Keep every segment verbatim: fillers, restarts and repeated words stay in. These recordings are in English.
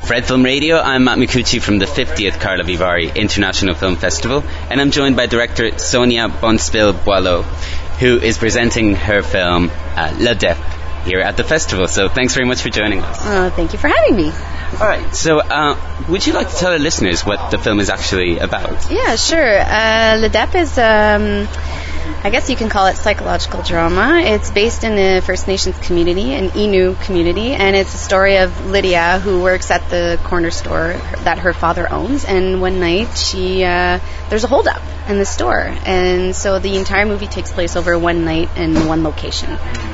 Fred Film Radio, I'm Matt Micucci from the fiftieth Carlo Vivari International Film Festival, and I'm joined by director Sonia Bonspil-Boileau, who is presenting her film uh, L'Adept here at the festival. So thanks very much for joining us. Oh, thank you for having me. Alright, so uh, would you like to tell our listeners what the film is actually about? Yeah, sure. Uh, L'Adept is, um, I guess you can call it psychological drama. It's based in the First Nations community, an Innu community, and it's a story of Lydia, who works at the corner store that her father owns, and one night she uh, there's a holdup in the store, and so the entire movie takes place over one night and one location.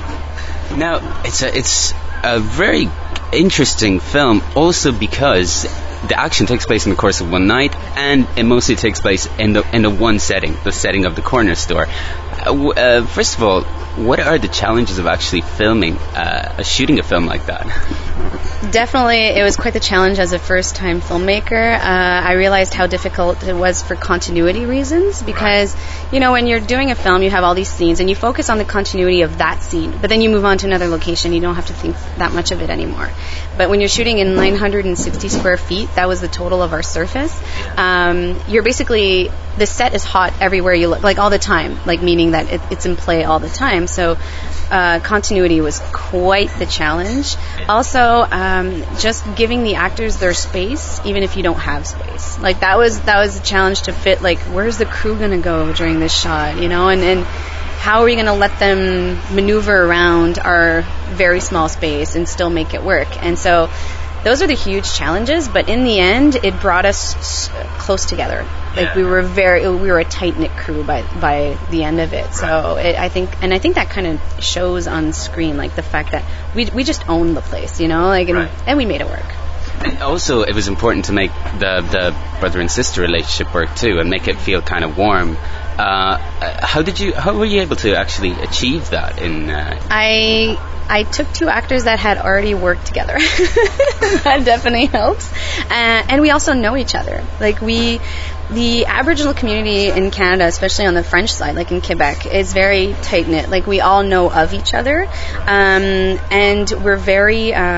Now, it's a, it's a very interesting film, also because the action takes place in the course of one night, and it mostly takes place in the in the one setting, the setting of the corner store. Uh, uh, first of all, what are the challenges of actually filming, uh, shooting a film like that? Definitely, it was quite the challenge as a first-time filmmaker. Uh, I realized how difficult it was for continuity reasons, because, you know, when you're doing a film, you have all these scenes, and you focus on the continuity of that scene, but then you move on to another location, you don't have to think that much of it anymore. But when you're shooting in nine hundred sixty square feet, that was the total of our surface, um, you're basically, the set is hot everywhere you look, like all the time, like meaning that it, it's in play all the time. So uh, continuity was quite the challenge. Also, um, just giving the actors their space, even if you don't have space. Like that was that was a challenge to fit. Like, where's the crew gonna go during this shot? You know, and and how are we gonna let them maneuver around our very small space and still make it work? And so those are the huge challenges, but in the end, it brought us s- close together. Like yeah. we were very, we were a tight knit crew by by the end of it. So it, I think, and I think that kind of shows on screen, like the fact that we we just owned the place, you know, like and, right. and we made it work. And also, it was important to make the the brother and sister relationship work too, and make it feel kind of warm. Uh, how did you? How were you able to actually achieve that? In uh, I. I took two actors that had already worked together. That definitely helps. Uh, and we also know each other. Like we, the Aboriginal community in Canada, especially on the French side, like in Quebec, is very tight-knit. Like we all know of each other. Um, and we're very, uh,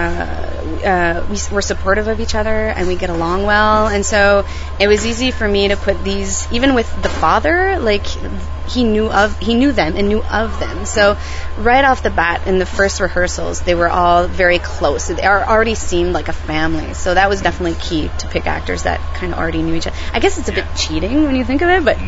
uh, we, we're supportive of each other and we get along well. And so it was easy for me to put these, even with the father, like he knew of, he knew them and knew of them. So right off the bat in the first rehearsals, they were all very close. They already seemed like a family. So that was definitely key to pick actors that kind of already knew each other. I guess it's a bit cheating when you think of it, but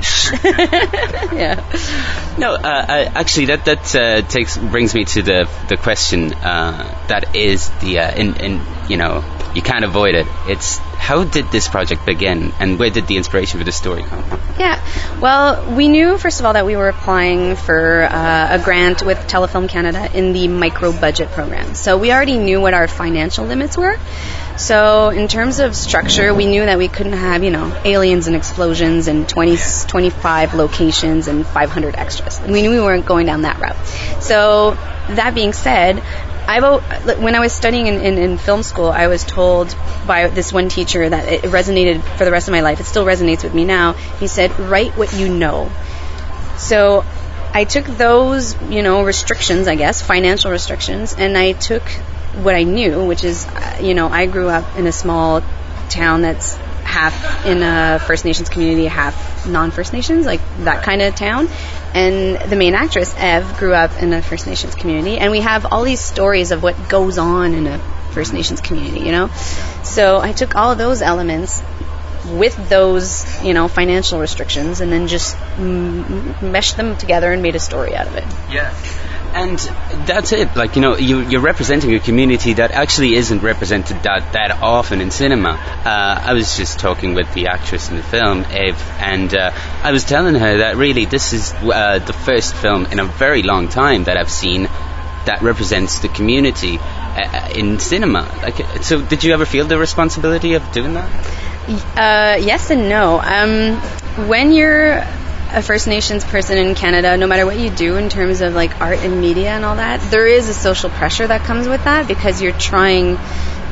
yeah. No, uh, I, actually, that that uh, takes brings me to the the question uh, that is the uh, in in you know you can't avoid it. It's how did this project begin, and where did the inspiration for the story come from? Yeah, well, we knew first of all that we were applying for uh, a grant with Telefilm Canada in the micro budget program. So we already knew what our financial limits were. So in terms of structure, we knew that we couldn't have, you know, aliens and explosions and twenty, twenty-five locations and five hundred extras. We knew we weren't going down that route. So that being said, I when I was studying in, in, in film school, I was told by this one teacher that it resonated for the rest of my life. It still resonates with me now. He said, write what you know. So I took those, you know, restrictions, I guess, financial restrictions, and I took what I knew, which is, you know, I grew up in a small town that's half in a First Nations community, half non-First Nations, like that kind of town. And the main actress, Ev, grew up in a First Nations community. And we have all these stories of what goes on in a First Nations community, you know? So I took all of those elements with those, you know, financial restrictions and then just m- meshed them together and made a story out of it. Yeah. And that's it. Like, you know, you, you're representing a community that actually isn't represented that, that often in cinema. Uh, I was just talking with the actress in the film, Eve, and uh, I was telling her that really this is uh, the first film in a very long time that I've seen that represents the community uh, in cinema. Like, so did you ever feel the responsibility of doing that? Uh, yes and no. Um, when you're a First Nations person in Canada, no matter what you do in terms of like art and media and all that, there is a social pressure that comes with that because you're trying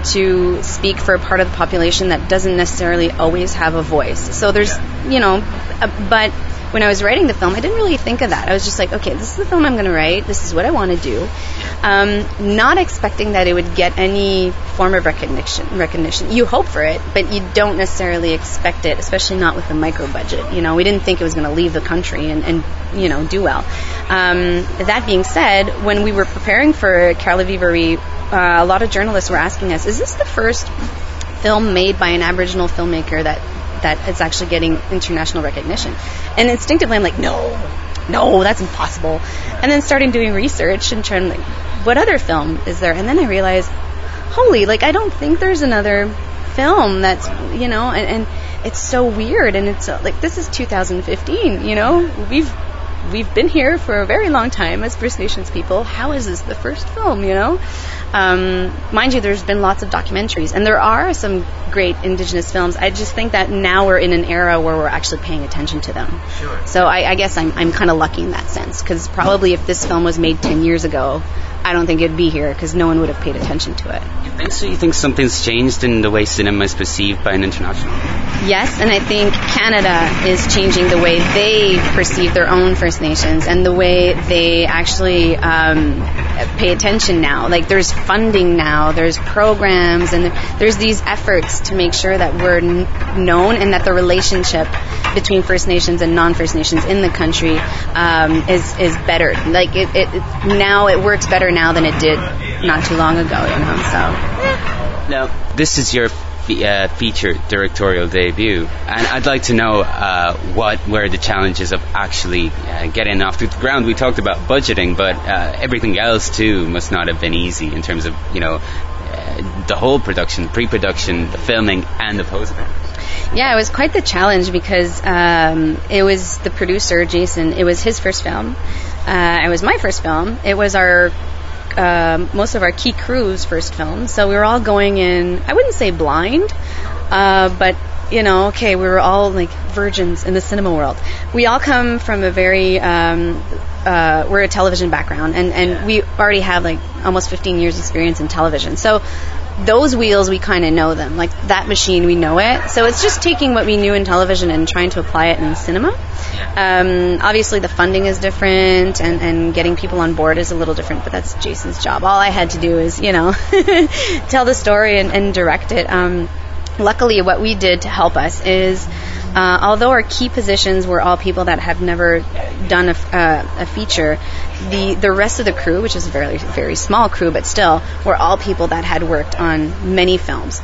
to speak for a part of the population that doesn't necessarily always have a voice. So there's, you know, uh, but when I was writing the film, I didn't really think of that. I was just like, okay, this is the film I'm going to write. This is what I want to do. Um, not expecting that it would get any form of recognition. Recognition. You hope for it, but you don't necessarily expect it, especially not with a micro budget. You know, we didn't think it was going to leave the country and, and you know, do well. Um, that being said, when we were preparing for Carla Vivari, uh, a lot of journalists were asking us, is this the first film made by an Aboriginal filmmaker that that it's actually getting international recognition? And instinctively I'm like, no, no, that's impossible. And then starting doing research and trying, like, what other film is there? And then I realized, holy, like, I don't think there's another film that's, you know, and, and it's so weird. And it's uh, like, this is two thousand fifteen, you know, we've we've been here for a very long time as First Nations people. How is this the first film, you know? Um, mind you, there's been lots of documentaries, and there are some great Indigenous films. I just think that now we're in an era where we're actually paying attention to them. Sure. So I, I guess I'm I'm kind of lucky in that sense, because probably if this film was made ten years ago, I don't think it'd be here, because no one would have paid attention to it. You think so? You think something's changed in the way cinema is perceived by an international? Yes, and I think Canada is changing the way they perceive their own First Nations and the way they actually um, pay attention now. Like, there's funding now, there's programs, and there's these efforts to make sure that we're n- known and that the relationship between First Nations and non-First Nations in the country um, is is better. Like, it, it, it now it works better now than it did not too long ago, you know, so. Yeah. Now, this is your fe- uh, feature directorial debut, and I'd like to know uh, what were the challenges of actually uh, getting off the ground. We talked about budgeting, but uh, everything else too must not have been easy in terms of, you know, uh, the whole production, pre-production, the filming, and the post-production. Yeah, it was quite the challenge, because um, it was the producer, Jason, it was his first film. Uh, it was my first film. It was our uh, most of our key crew's first film. So we were all going in, I wouldn't say blind, uh, but, you know, okay, we were all like virgins in the cinema world. We all come from a very, um, uh, we're a television background, and, and we already have like almost fifteen years experience in television. So those wheels, we kind of know them. Like, that machine, we know it. So it's just taking what we knew in television and trying to apply it in cinema. Um, obviously, the funding is different, and, and getting people on board is a little different, but that's Jason's job. All I had to do is, you know, tell the story and, and direct it. Um, luckily, what we did to help us is, uh, although our key positions were all people that have never done a, uh, a feature, the the rest of the crew, which is a very, very small crew, but still, were all people that had worked on many films.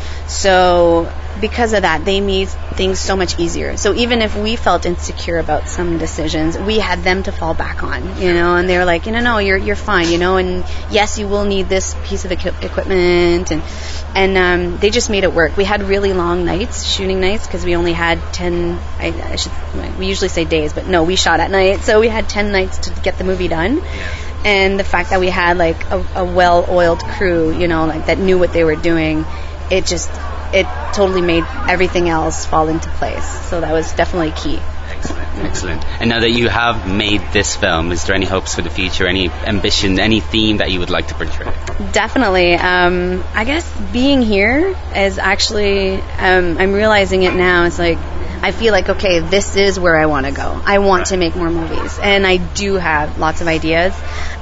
So because of that, they made things so much easier. So even if we felt insecure about some decisions, we had them to fall back on, you know, and they were like, you know, no, you're you're fine, you know, and yes, you will need this piece of equi- equipment, and and um, they just made it work. We had really long nights, shooting nights, because we only had ten, I, I should, we usually say days, but no, we shot at night, so we had ten nights to get the movie done. And the fact that we had like a, a well-oiled crew, you know, like that knew what they were doing, it just, it totally made everything else fall into place. So that was definitely key. Excellent, excellent. And now that you have made this film, is there any hopes for the future, any ambition, any theme that you would like to portray? Definitely. Um, I guess being here is actually, um, I'm realizing it now, it's like, I feel like, okay, this is where I want to go. I want to make more movies. And I do have lots of ideas.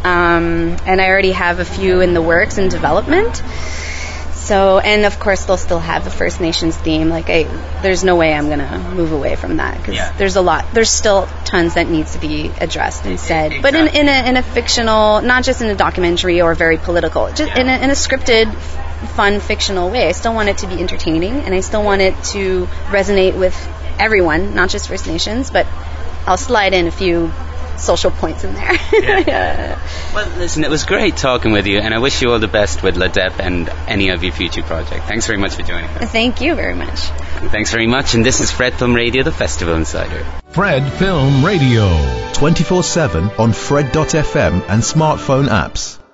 Um, and I already have a few in the works in development. So, and of course, they'll still have the First Nations theme. Like, I, there's no way I'm going to move away from that, because yeah. there's a lot, there's still tons that needs to be addressed and said. Exactly. But in, in, a, in a fictional, not just in a documentary or very political, just yeah. in, a, in a scripted, fun, fictional way. I still want it to be entertaining, and I still want it to resonate with everyone, not just First Nations, but I'll slide in a few social points in there. yeah. yeah. Well, listen, it was great talking with you, and I wish you all the best with La Dep and any of your future projects. Thanks very much for joining us. Thank you very much. Thanks very much, and this is Fred Film Radio, the Festival Insider. Fred Film Radio. twenty-four seven on Fred dot f m and smartphone apps.